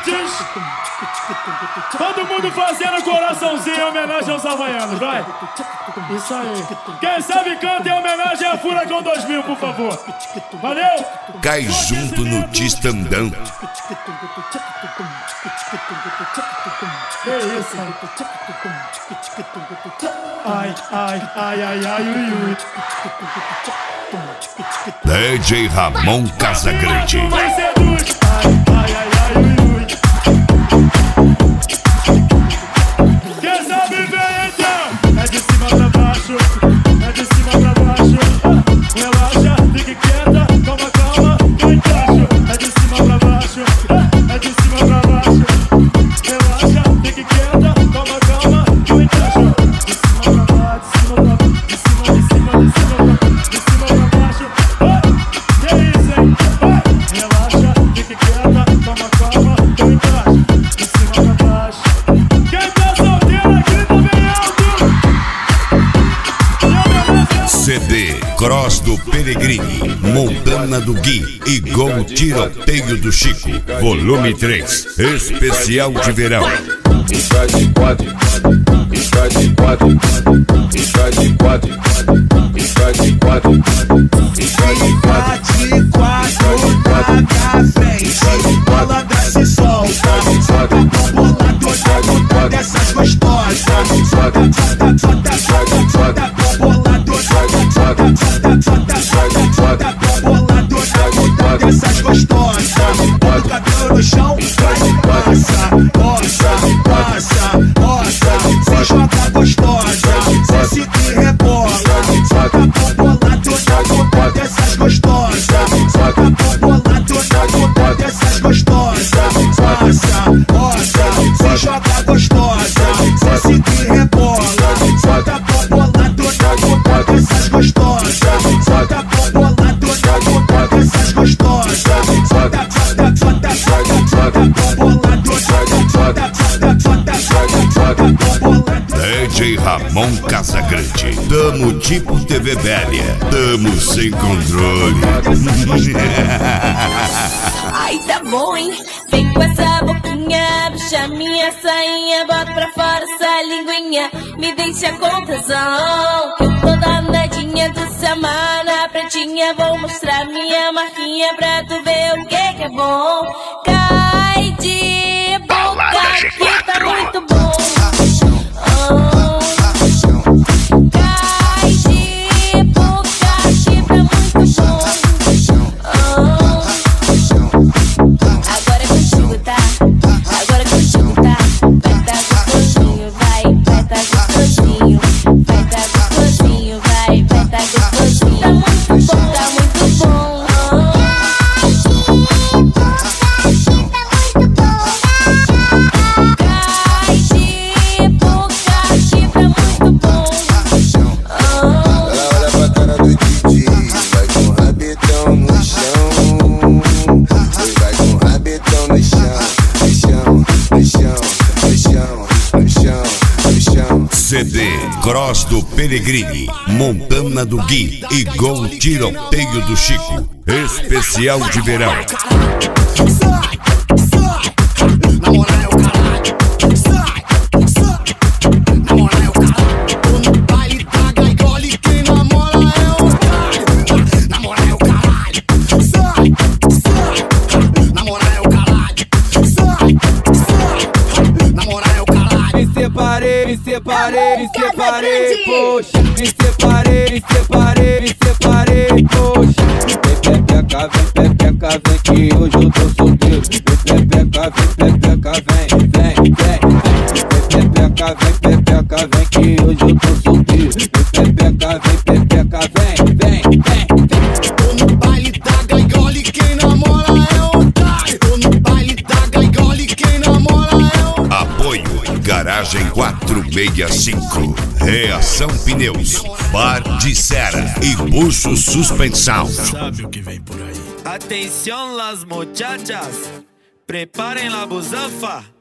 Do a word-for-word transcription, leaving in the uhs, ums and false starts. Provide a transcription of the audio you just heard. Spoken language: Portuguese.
ouvintes. Todo mundo fazendo coraçãozinho em homenagem aos havaianos, vai. Isso aí. Quem sabe canta em homenagem a Furacão dois mil, por favor. Valeu. Cai junto no Tistandão. Que isso? Ai, ai, ai, ai, ai, ui, ui. D J Ramon Casagrande. Vai ser dos. Ai, ai, ai, ai, ui, ui. Quem sabe vem então. É de cima pra baixo. É de cima pra baixo. Relaxa, fique quieta. Calma, calma, eu encaixo. É de cima pra baixo. É de cima pra baixo. Relaxa, fique quieta. Calma, calma, eu encaixo. De cima pra baixo, de cima pra baixo. De cima, de cima, de cima pra baixo. De cima pra baixo. Que isso, hein? Relaxa, fique quieta. Calma, calma, eu encaixo. De cima pra baixo. Quem tá solteiro aqui também alto. C D Cross do Peregrini, Montana do Gui e Gol Tiroteio do Chico, volume três, especial de verão. Está de quatro, está de quatro, está de quatro, está de quatro, está de quatro, de quatro na frente, bola desce solta, solta bombolado dessas gostosas, solta, solta, solta, solta, solta bombolado, solta, solta, solta, solta, solta bombolado dessas gostosas, bota o cabelo no chão, vai, passa, roça, passa, roça, se joga gostosa, se se rebola, solta bombolado dessas gostosas, solta bombolado dessas gostosas, passa, roça, se joga gostosa, se se rebola, solta bombolado dessas gostosas, solta bombolado dessas gostosas, solta, solta, solta, solta, solta bombolado, solta, solta, solta, solta, solta bombolado. D J Ramon Casagrande, tamo tipo T V velha, tamo sem controle. Ai, tá bom, hein? Vem com essa boquinha, puxa minha sainha, bota pra fora essa linguinha, me deixa com tesão. Que eu tô danadinha do Samar na pretinha, vou mostrar minha marquinha pra tu ver o que que é bom. Cai de boca que tá muito bom. Cai de boca que tá muito bom. Agora é contigo, tá? Agora é contigo, tá? Vai tá gostosinho, vai, vai tá gostosinho. Vai tá gostosinho, vai, vai tá gostosinho. Tá muito bom, tá muito bom. Cai de boca que tá muito bom. Ela olha pra cara do D J, vai com o rabetão no chão, pois vai com o rabetão no chão, no chão, no chão, no chão, no chão, no chão. C D Cross do Peregrini, Montana do Gui e Gol Tiroteio do Chico, especial de verão. Sai, sai, namorar é o caralho. Sai, sai, namorar é o caralho. Tô no baile da gaiola e quem namora é o otário. Namorar é o caralho. Sai, sai, namorar é o caralho. Sai, sai, namorar é o caralho. Me separei, me separei, me separei, poxa. Me separei, me separei, me separei, poxa. Vem pepeca, vem pepeca, vem que hoje eu tô solteiro. Vem pepeca, vem pepeca, vem, vem, vem, vem. Vem pepeca, vem pepeca, vem que hoje eu tô solteiro. Vem pepeca, vem pepeca, vem, vem, vem, vem. Tô no baile da gaiola e quem namora é o otário. Tô no baile da gaiola e quem namora é o... Apoio Garagem quatro seis cinco, Reação Pneus, Bar de Serra e Bucho Suspensão. Sabe o que vem por aí? Atenção las muchachas, preparem la busanfa.